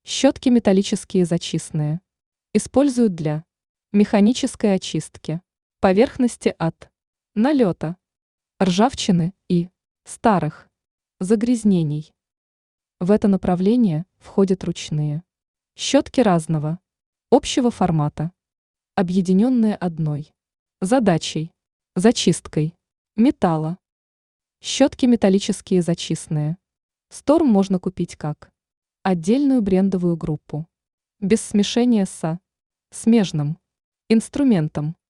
Щетки металлические зачистные. Используют для механической очистки поверхности от налета, ржавчины и старых загрязнений. В это направление входят ручные щетки разного общего формата, объединенные одной задачей – зачисткой металла. Щетки металлические зачистные. Сторм можно купить как отдельную брендовую группу, без смешения со смежным инструментом.